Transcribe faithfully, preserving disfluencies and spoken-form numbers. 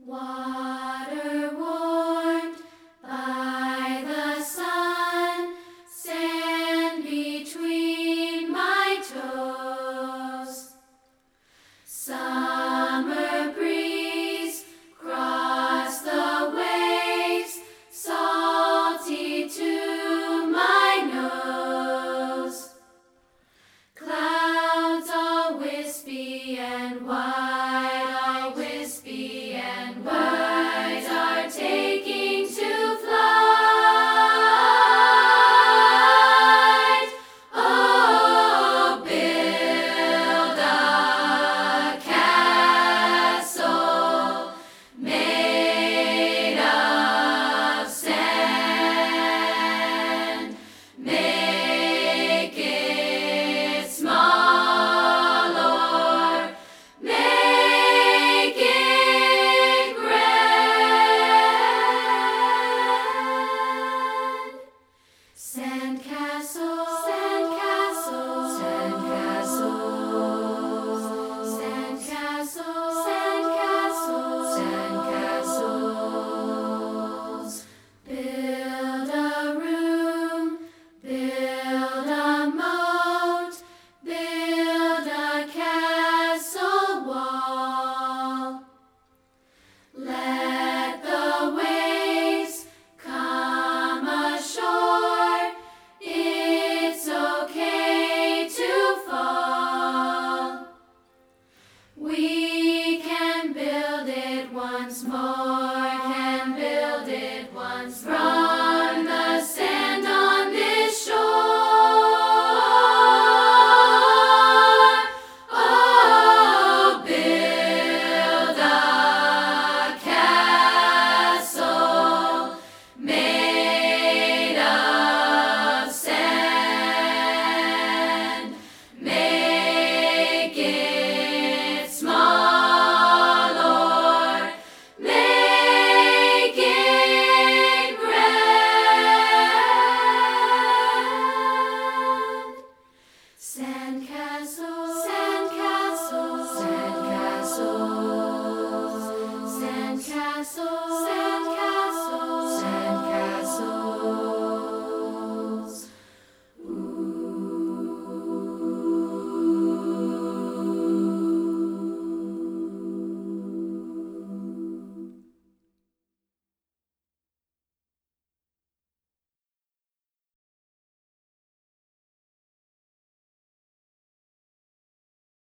Water warmed by the sun, sand between my toes. Summer breeze cross the waves, salty to my nose. Clouds all wispy and white, all wispy and white, are taking to flight. Oh, build a castle made of sand. Make it small or make it grand. Sandcastle, sandcastle, sandcastles, sandcastle, sandcastle, sandcastles. Build a room, build a moat, build a castle wall. Let the waves come ashore. It's okay to fall. We can build it once more.